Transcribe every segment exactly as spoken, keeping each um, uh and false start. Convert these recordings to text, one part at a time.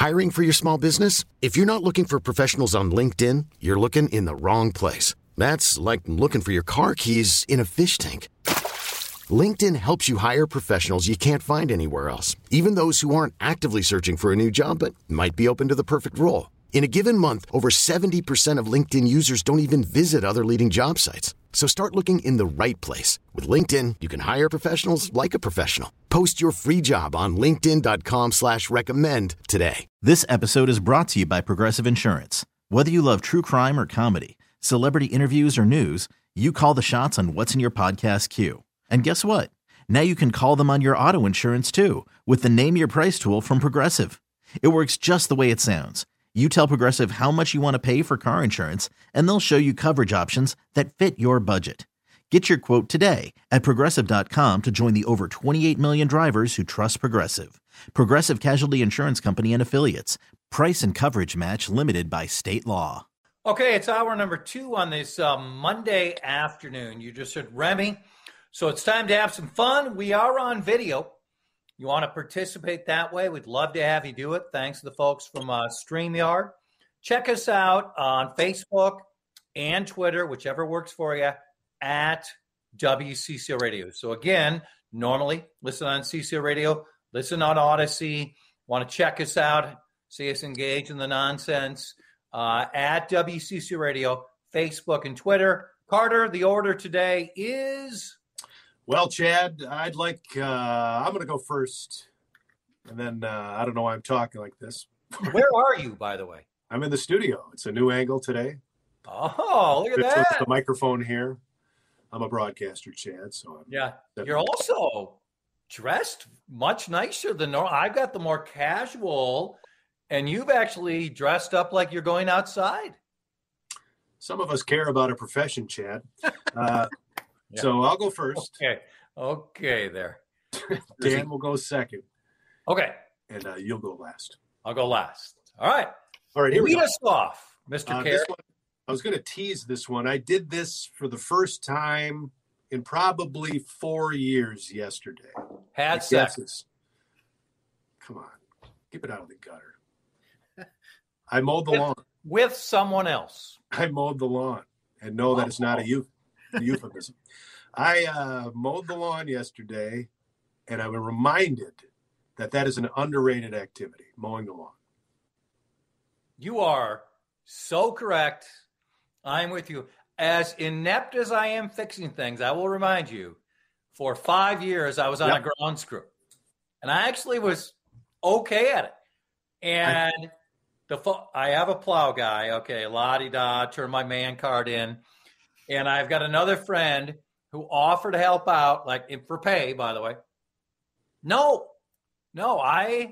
Hiring for your small business? If you're not looking for professionals on LinkedIn, you're looking in the wrong place. That's like looking for your car keys in a fish tank. LinkedIn helps you hire professionals you can't find anywhere else, even those who aren't actively searching for a new job but might be open to the perfect role. In a given month, over seventy percent of LinkedIn users don't even visit other leading job sites. So start looking in the right place. With LinkedIn, you can hire professionals like a professional. Post your free job on linkedin dot com slash recommend today. This episode is brought to you by Progressive Insurance. Whether you love true crime or comedy, celebrity interviews or news, you call the shots on what's in your podcast queue. And guess what? Now you can call them on your auto insurance too with the Name Your Price tool from Progressive. It works just the way it sounds. You tell Progressive how much you want to pay for car insurance, and they'll show you coverage options that fit your budget. Get your quote today at progressive dot com to join the over twenty-eight million drivers who trust Progressive. Progressive Casualty Insurance Company and Affiliates. Price and coverage match limited by state law. Okay, it's hour number two on this uh, Monday afternoon. You just heard Remy. So it's time to have some fun. We are on video. You want to participate that way? We'd love to have you do it. Thanks to the folks from uh, StreamYard. Check us out on Facebook and Twitter, whichever works for you, at W C C O Radio. So again, normally listen on C C O Radio, listen on Odyssey. Want to check us out, see us engage in the nonsense, uh, at W C C O Radio, Facebook and Twitter. Carter, the order today is... Well, Chad, I'd like, uh, I'm going to go first. And then uh, I don't know why I'm talking like this. Where are you, by the way? I'm in the studio. It's a new angle today. Oh, look at It's that. with the microphone here. I'm a broadcaster, Chad. So I'm Yeah. You're also dressed much nicer than normal. I've got the more casual, and you've actually dressed up like you're going outside. Some of us care about our profession, Chad. Uh, yeah. So I'll go first. Okay. Okay, there. Dan will go second. Okay. And uh, you'll go last. I'll go last. All right. All right. Here Lead we go. us off, Mister Uh, Care. this one, I was going to tease this one. I did this for the first time in probably four years yesterday. Had sex. Guesses. Come on. Keep it out of the gutter. I mowed the with, lawn. With someone else. I mowed the lawn. And no, that is not a, euph- a euphemism. I uh, mowed the lawn yesterday, and I was reminded that that is an underrated activity, mowing the lawn. You are so correct. I'm with you. As inept as I am fixing things, I will remind you, for five years, I was on yep. a ground screw. And I actually was okay at it. And I, the fo- I have a plow guy. Okay, la-di-da, turn my man card in. And I've got another friend who offered to help out, like for pay, by the way. No, no, I,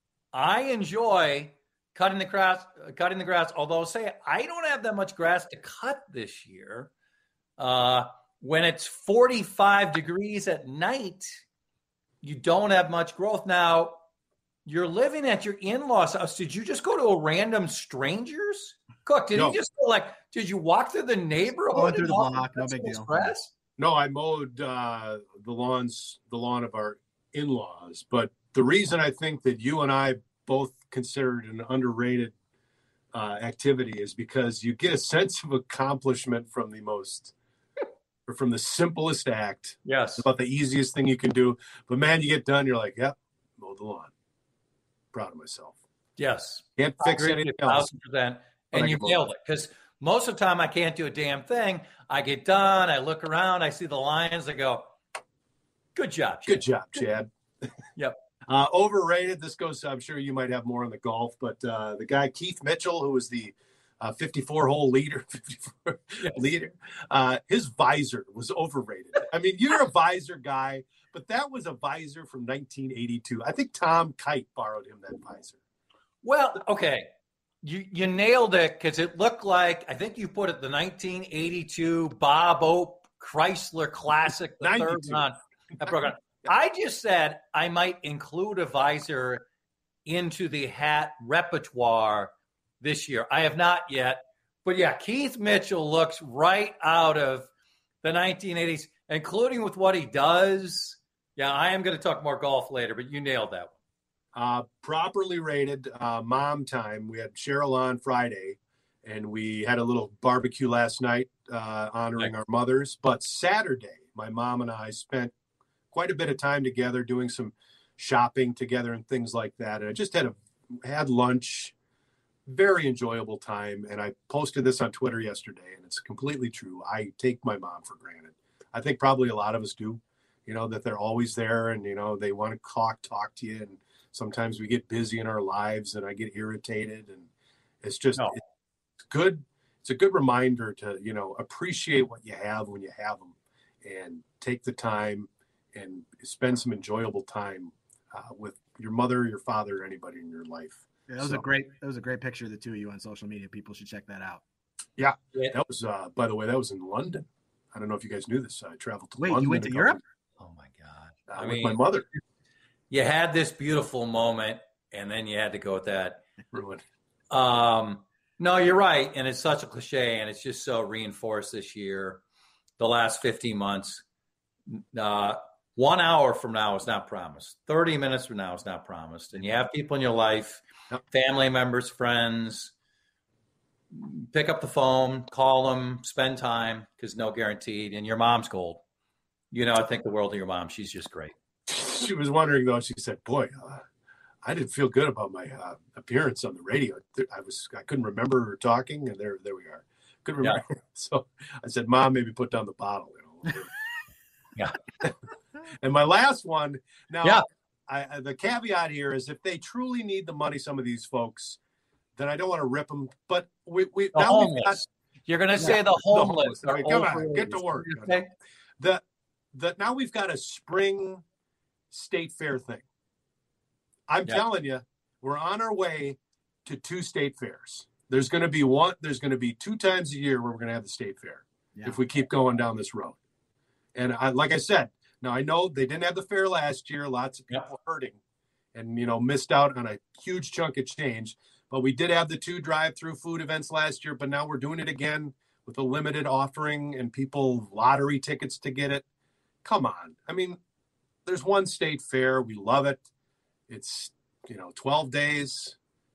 I enjoy cutting the grass. Cutting the grass. Although, say I don't have that much grass to cut this year. Uh, when it's forty-five degrees at night, you don't have much growth. Now, you're living at your in-laws' house. Did you just go to a random stranger's? Cook, did no. you just go like? Did you walk through the neighborhood? Going through the block, no big deal. Grass? No, I mowed uh, the lawns, the lawn of our in-laws. But the reason I think that you and I both considered an underrated uh, activity is because you get a sense of accomplishment from the most, or from the simplest act. Yes. It's about the easiest thing you can do. But man, you get done, you're like, yep, mow the lawn. Proud of myself. Yes. Can't fix anything else. And you nailed it. Because most of the time I can't do a damn thing. I get done, I look around, I see the lions, I go, good job, Chad. Good job, Chad. Yep. Uh, overrated. This goes, I'm sure you might have more in the golf, but uh, the guy, Keith Mitchell, who was the uh, fifty-four hole leader, fifty-four yes. leader, uh, his visor was overrated. I mean, you're a visor guy, but that was a visor from nineteen eighty-two. I think Tom Kite borrowed him that visor. Well, okay. You you nailed it because it looked like, I think you put it the nineteen eighty-two Bob Ope Chrysler Classic, the third one. That program. I just said I might include a visor into the hat repertoire this year. I have not yet. But yeah, Keith Mitchell looks right out of the nineteen eighties, including with what he does. Yeah, I am going to talk more golf later, but you nailed that one. Uh, properly rated uh, mom time. We had Cheryl on Friday, and we had a little barbecue last night uh, honoring our mothers. But Saturday, my mom and I spent quite a bit of time together doing some shopping together and things like that. And I just had a had lunch, very enjoyable time. And I posted this on Twitter yesterday, and it's completely true. I take my mom for granted. I think probably a lot of us do, you know, that they're always there and, you know, they want to talk, talk to you. And sometimes we get busy in our lives and I get irritated, and it's just, no. it's good. It's a good reminder to, you know, appreciate what you have when you have them, and take the time and spend some enjoyable time uh, with your mother, your father, anybody in your life. Yeah, that was so, a great, that was a great picture of the two of you on social media. People should check that out. Yeah. That was, uh, by the way, that was in London. I don't know if you guys knew this. I traveled to Wait, London. you went to Europe? Oh my God. Uh, I with mean, my mother. You had this beautiful moment, and then you had to go with that. Ruined. Um, no, you're right. And it's such a cliche, and it's just so reinforced this year, the last fifteen months. Uh, one hour from now is not promised. thirty minutes from now is not promised. And you have people in your life, yep. family members, friends, pick up the phone, call them, spend time, because no guaranteed. And your mom's gold. You know, I think the world of your mom. She's just great. She was wondering, though, she said, boy, uh, I didn't feel good about my uh, appearance on the radio. I was, I couldn't remember her talking, and there, there we are. Couldn't remember. Yeah. So I said, Mom, maybe put down the bottle. You know? Yeah. And my last one, now, yeah. I, the caveat here is if they truly need the money, some of these folks, then I don't want to rip them. But we, we the now homeless. We've got, You're going to say yeah, the homeless. The homeless. I mean, come on, get to work. The, the, now we've got a spring state fair thing. I'm yeah. telling you, we're on our way to two state fairs. There's going to be one. There's going to be two times a year where we're going to have the state fair yeah. if we keep going down this road. And I, like I said, now I know they didn't have the fair last year. Lots of people yeah. hurting, and you know missed out on a huge chunk of change. But we did have the two drive-through food events last year. But now we're doing it again with a limited offering and people lottery tickets to get it. Come on, I mean. There's one state fair. We love it. It's, you know, twelve days.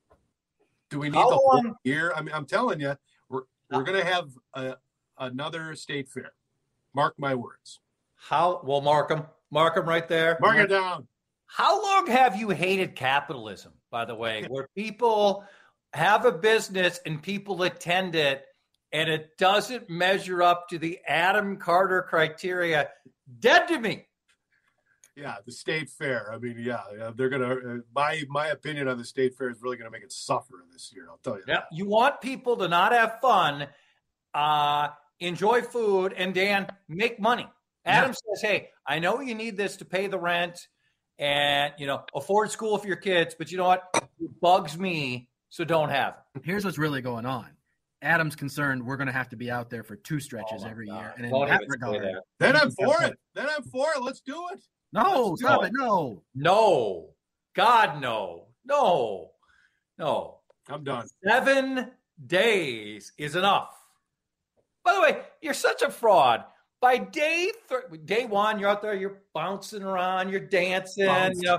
Do we need How the whole long? year? I mean, I'm telling you, we're we're going to have a, another state fair. Mark my words. How? Well, mark them. Mark them right there. Mark, mark it down. How long have you hated capitalism, by the way, where people have a business and people attend it and it doesn't measure up to the Adam Carter criteria? Dead to me. Yeah, the state fair. I mean, yeah, yeah they're going to, uh, my my opinion on the state fair is really going to make it suffer this year. I'll tell you. Yeah, that. You want people to not have fun, uh, enjoy food, and Dan, make money. Adam yeah. says, hey, I know you need this to pay the rent and, you know, afford school for your kids, but you know what? It bugs me, so don't have it. Here's what's really going on. Adam's concerned we're going to have to be out there for two stretches oh every God. year. And in don't that regard, that. then I'm for it. Then I'm for it. Let's do it. No, stop it. No. No. God, no. No. No. I'm done. Seven days is enough. By the way, you're such a fraud. By day th- day one, you're out there, you're bouncing around, you're dancing. Bouncing. You know,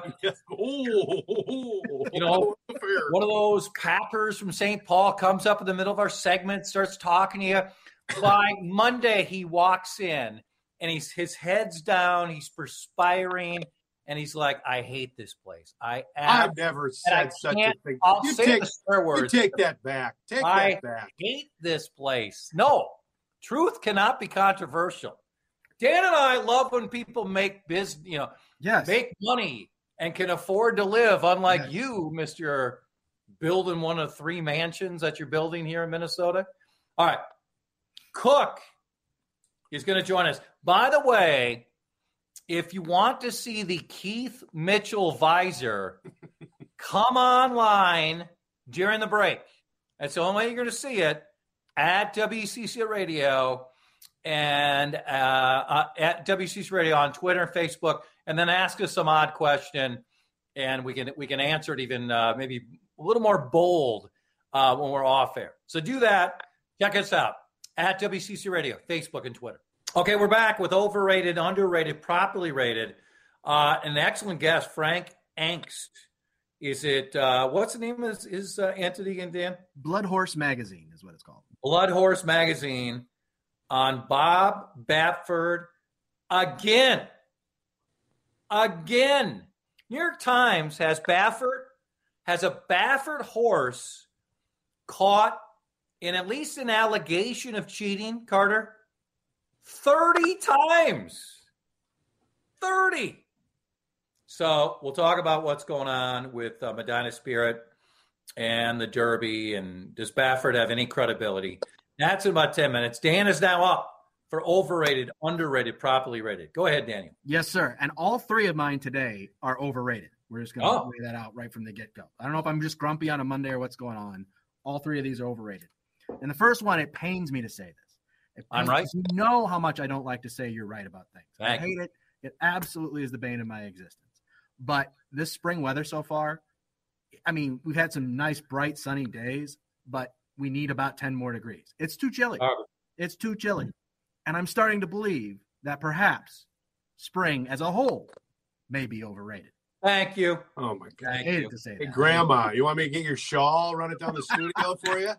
oh, you know one of those Packers from Saint Paul comes up in the middle of our segment, starts talking to you. By Monday, he walks in. And he's his head's down, he's perspiring, and he's like, I hate this place. I I've never said such a thing. I'll you say take, the swear words. You take that back. Take I that back. I hate this place. No, truth cannot be controversial. Dan and I love when people make business, you know, yes. make money and can afford to live, unlike yes. you, Mister Building one of three mansions that you're building here in Minnesota. All right. Cook is going to join us. By the way, if you want to see the Keith Mitchell visor, come online during the break. That's the only way you're going to see it at W C C Radio and uh, uh, at W C C Radio on Twitter and Facebook, and then ask us some odd question, and we can we can answer it even uh, maybe a little more bold uh, when we're off air. So do that. Check us out at W C C Radio, Facebook and Twitter. Okay, we're back with overrated, underrated, properly rated. Uh, an excellent guest, Frank Angst. Is it, uh, what's the name of his, his uh, entity again, Dan? Blood Horse Magazine is what it's called. Blood Horse Magazine on Bob Baffert again. Again. New York Times has Baffert, has a Baffert horse caught in at least an allegation of cheating, Carter, thirty times. thirty. So we'll talk about what's going on with uh, Medina Spirit and the Derby, and does Baffert have any credibility? That's in about ten minutes. Dan is now up for overrated, underrated, properly rated. Go ahead, Daniel. Yes, sir. And all three of mine today are overrated. We're just going to Oh. lay that out right from the get-go. I don't know if I'm just grumpy on a Monday or what's going on. All three of these are overrated. And the first one, it pains me to say this. It I'm pains- right. You know how much I don't like to say you're right about things. Thank I hate it. It absolutely is the bane of my existence. But this spring weather so far, I mean, we've had some nice, bright, sunny days, but we need about ten more degrees. It's too chilly. All right. It's too chilly. And I'm starting to believe that perhaps spring as a whole may be overrated. Thank you. Oh my God. I Thank hated you. to say Hey, that. Grandma, you want me to get your shawl, run it down the studio for you?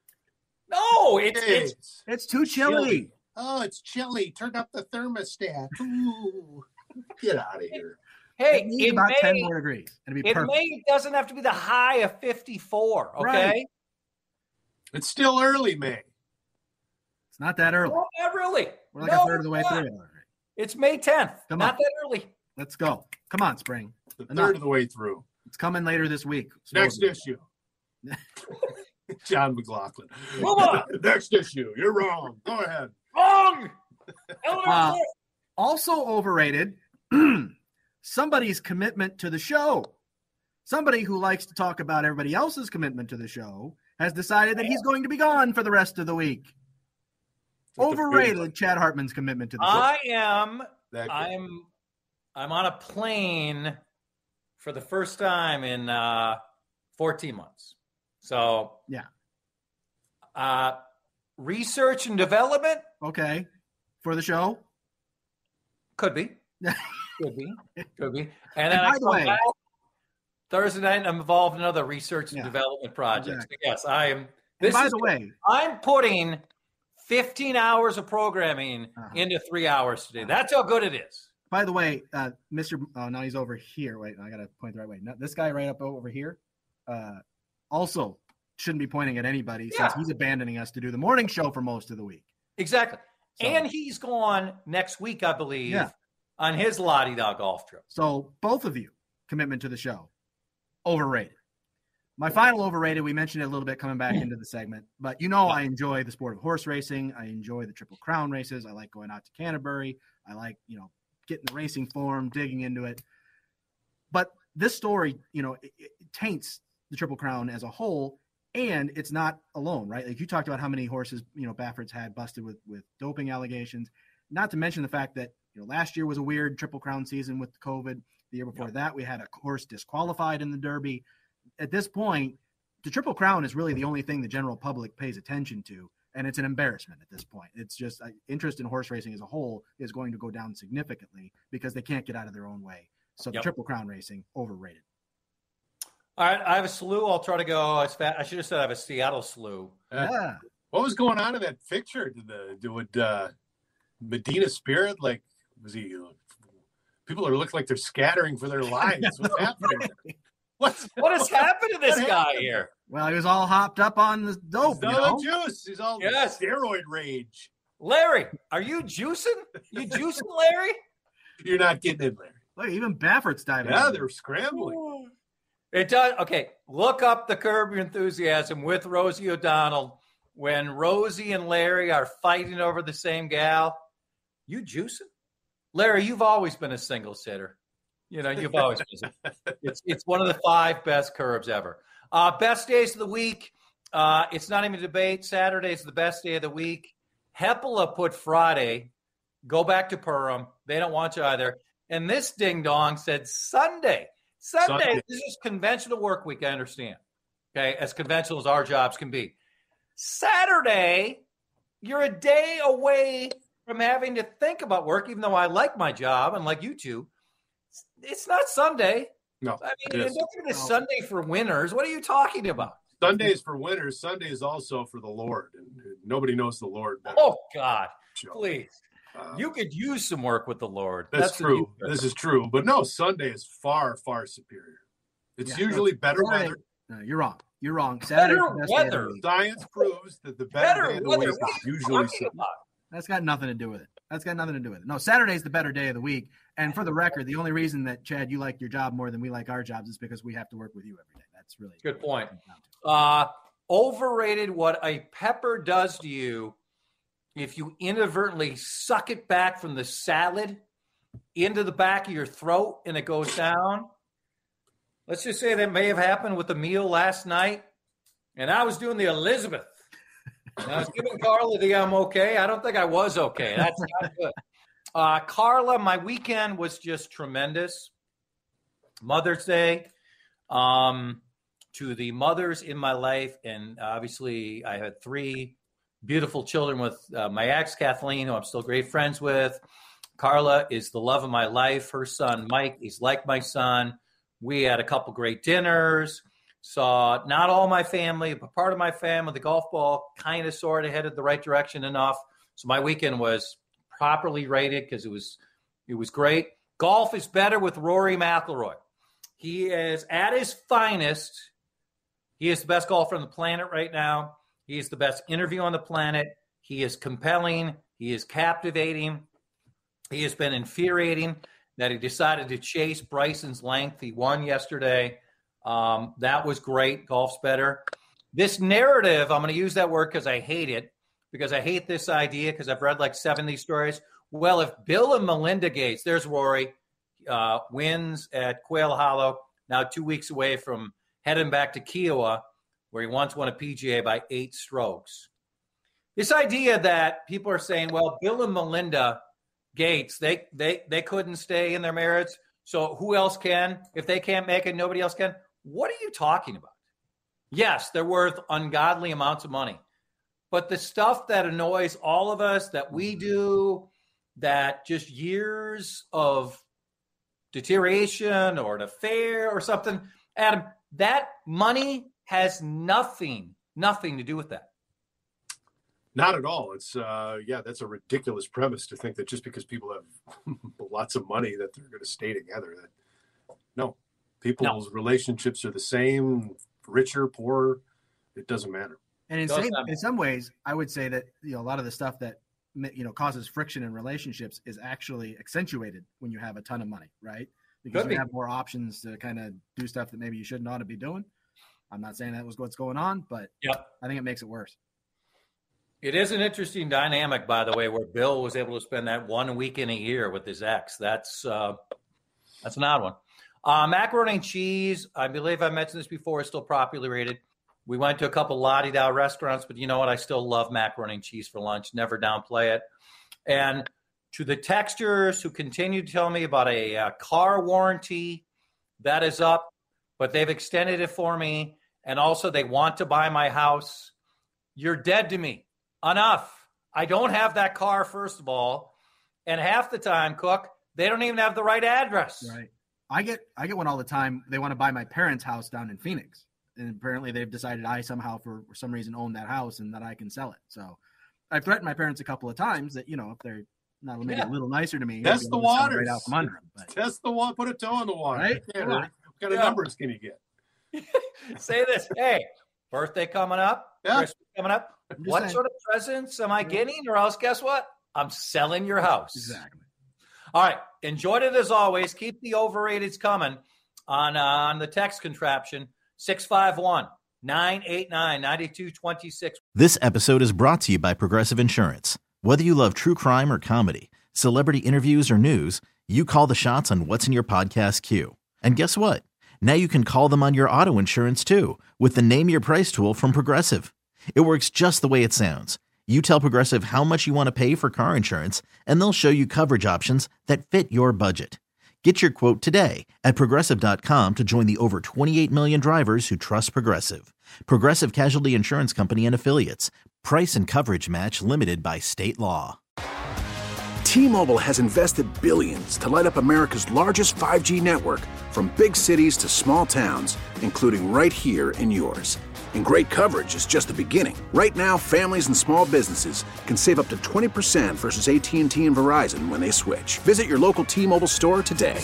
No, it's, Hey, it's It's too chilly. Chilly. oh, it's chilly. Turn up the thermostat. Ooh, get out of here. hey, It needs it about ten may, more degrees. It'd be it perfect. may it doesn't have to be the high of fifty-four, okay? Right. It's still early, May. It's not that early. No, not really. We're like no, a third of the way it's through not. it already. It's May tenth. Come not on. that early. Let's go. Come on, spring. The Enough. third of the way through. It's coming later this week. Next supposedly. issue. John McLaughlin. Move on. Next issue. You're wrong. Go ahead. Wrong. Eleanor Uh, Cliff. Also overrated, somebody's commitment to the show. Somebody who likes to talk about everybody else's commitment to the show has decided that he's going to be gone for the rest of the week. That's the Overrated Chad Hartman's commitment to the show. I am That good. I'm I'm on a plane for the first time in uh, fourteen months. So Yeah. Uh, research and development Okay. For the show? could be, could be, could be. And And then I by the come way- back Thursday night. I'm involved in other research and Yeah, development projects. exactly. Yes, I am. And This by is, the way, I'm putting fifteen hours of programming Uh-huh. into three hours today. That's how good it is. by the way, uh, Mister Oh, now he's over here. Wait, I got to point the right way. No, this guy right up over here uh, also shouldn't be pointing at anybody Yeah. since he's abandoning us to do the morning show for most of the week. Exactly. So- And he's gone next week, I believe, Yeah. on his La-di-da golf trip. So both of you, commitment to the show, overrated. My final overrated, we mentioned it a little bit coming back into the segment, but you know I enjoy the sport of horse racing. I enjoy the Triple Crown races. I like going out to Canterbury. I like, you know, getting the racing form, digging into it. But this story, you know, it, it taints the Triple Crown as a whole, and it's not alone, right? Like you talked about how many horses, you know, Baffert's had busted with with doping allegations, not to mention the fact that, you know, last year was a weird Triple Crown season with COVID. The year before that, we had a horse disqualified in the Derby. At this point, the Triple Crown is really the only thing the general public pays attention to, and it's an embarrassment at this point. It's just uh, interest in horse racing as a whole is going to go down significantly because they can't get out of their own way. So the Yep. Triple Crown racing, overrated. All right, I have a slew. I'll try to go as fast. I should have said I have a Seattle slew. Uh, Yeah. What was going on in that picture? Did the did would, uh, Medina Spirit, like, was he? People are looking like they're scattering for their lives. What's happening? What's What has happened to this What guy happened? here? Well, he was all hopped up on the dope, He's you all know? the juice. He's all Yes. steroid rage. Larry, are you juicing? You juicing, Larry? You're not getting in there. Look, even Baffert's diving. Yeah, in. they're scrambling. It does. Okay, look up the Curb Your Enthusiasm with Rosie O'Donnell. When Rosie and Larry are fighting over the same gal, you juicing? Larry, you've always been a single sitter. You know, you've always been. It's it's one of the five best curbs ever. Uh, best days of the week. Uh, it's not even a debate. Saturday's the best day of the week. Hepala put Friday. Go back to Purim. They don't want you either. And this ding dong said Sunday. Sunday. Sunday. This is conventional work week. I understand. Okay, as conventional as our jobs can be. Saturday, you're a day away from having to think about work, even though I like my job and like you two. It's not Sunday. No. I mean, look at this Sunday for winners. What are you talking about? Sundays for winners. Sunday is also for the Lord, and nobody knows the Lord better. Oh God, Joe. Please. Uh, you could use some work with the Lord. That's, that's true. This is true. But no, Sunday is far, far superior. It's yeah, usually better Saturday, weather. No, you're wrong. You're wrong. Saturday better weather. Science proves that the better, better day of the weather. week is usually Sunday. That's got nothing to do with it. That's got nothing to do with it. No, Saturday's the better day of the week. And for the record, the only reason that, Chad, you like your job more than we like our jobs is because we have to work with you every day. That's really good point. Uh, overrated what a pepper does to you if you inadvertently suck it back from the salad into the back of your throat and it goes down. Let's just say that may have happened with the meal last night. And I was doing the Elizabeth. And I was giving Carla the I'm okay. I don't think I was okay. That's not good. Uh, Carla, my weekend was just tremendous. Mother's Day. Um, to the mothers in my life, and obviously I had three beautiful children with uh, my ex, Kathleen, who I'm still great friends with. Carla is the love of my life. Her son, Mike, is like my son. We had a couple great dinners, saw not all my family, but part of my family. The golf ball kind of sort of headed the right direction enough. So my weekend was properly rated because it was, it was great. Golf is better with Rory McIlroy. He is at his finest. He is the best golfer on the planet right now. He is the best interview on the planet. He is compelling. He is captivating. He has been infuriating that he decided to chase Bryson's length. He won yesterday. Um, that was great. Golf's better. This narrative, I'm going to use that word because I hate it, because I hate this idea because I've read like seventy stories. Well, if Bill and Melinda Gates, there's Rory, uh, wins at Quail Hollow, now two weeks away from heading back to Kiowa, where he once won a P G A by eight strokes. This idea that people are saying, well, Bill and Melinda Gates, they they they couldn't stay in their marriage, so who else can? If they can't make it, nobody else can. What are you talking about? Yes, they're worth ungodly amounts of money. But the stuff that annoys all of us, that we do, that just years of deterioration or an affair or something, Adam, that money has nothing, nothing to do with that. Not at all. It's, uh, yeah, that's a ridiculous premise to think that just because people have lots of money that they're going to stay together. That No, people's no. relationships are the same, richer, poorer, it doesn't matter. And in, same, in some ways, I would say that, you know, a lot of the stuff that, you know, causes friction in relationships is actually accentuated when you have a ton of money, right? Because Could you be. have more options to kind of do stuff that maybe you shouldn't ought to be doing. I'm not saying that was what's going on, but yep. I think it makes it worse. It is an interesting dynamic, by the way, where Bill was able to spend that one weekend a year with his ex. That's uh, that's an odd one. Uh, macaroni and cheese, I believe I mentioned this before, is still properly rated. We went to a couple la-di-da restaurants, but you know what? I still love macaroni and cheese for lunch. Never downplay it. And to the texters who continue to tell me about a, a car warranty, that is up, but they've extended it for me. And also they want to buy my house. You're dead to me. Enough. I don't have that car, first of all. And half the time, Cook, they don't even have the right address. Right. I get I get one all the time. They want to buy my parents' house down in Phoenix. And apparently they've decided I somehow, for some reason, own that house and that I can sell it. So I've threatened my parents a couple of times that, you know, if they're not maybe yeah. a little nicer to me. Test the water. Right out from under them. But. Test the water. Put a toe in the water. Right? Yeah, what kind of yeah. numbers can you get? Say this. Hey, birthday coming up. Yeah. Christmas coming up. What saying. Sort of presents am I getting? Or else, guess what? I'm selling your house. Exactly. All right. Enjoyed it as always. Keep the overrateds coming on, uh, on the text contraption. six five one, nine eight nine, nine two two six. This episode is brought to you by Progressive Insurance. Whether you love true crime or comedy, celebrity interviews or news, you call the shots on what's in your podcast queue. And guess what? Now you can call them on your auto insurance too with the Name Your Price tool from Progressive. It works just the way it sounds. You tell Progressive how much you want to pay for car insurance, and they'll show you coverage options that fit your budget. Get your quote today at Progressive dot com to join the over twenty-eight million drivers who trust Progressive. Progressive Casualty Insurance Company and Affiliates. Price and coverage match limited by state law. T-Mobile has invested billions to light up America's largest five G network, from big cities to small towns, including right here in yours. And great coverage is just the beginning. Right now, families and small businesses can save up to twenty percent versus A T and T and Verizon when they switch. Visit your local T-Mobile store today.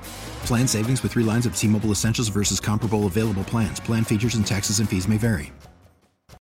Plan savings with three lines of T-Mobile Essentials versus comparable available plans. Plan features and taxes and fees may vary.